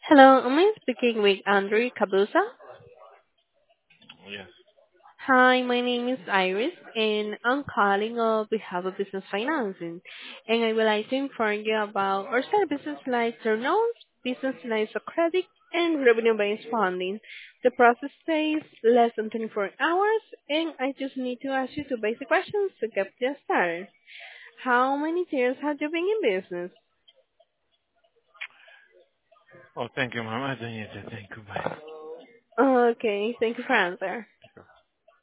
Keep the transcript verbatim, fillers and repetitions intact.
Hello, am I speaking with Andrew Cabusa? Yes. Hi, my name is Iris, and I'm calling on behalf of Business Financing. And I would like to inform you about our services like term loans, business lines of credit, and revenue-based funding. The process takes less than twenty-four hours, and I just need to ask you two basic questions to get you started. How many years have you been in business? Oh, thank you, ma'am. I don't need to thank you. Bye. Okay, thank you for answer.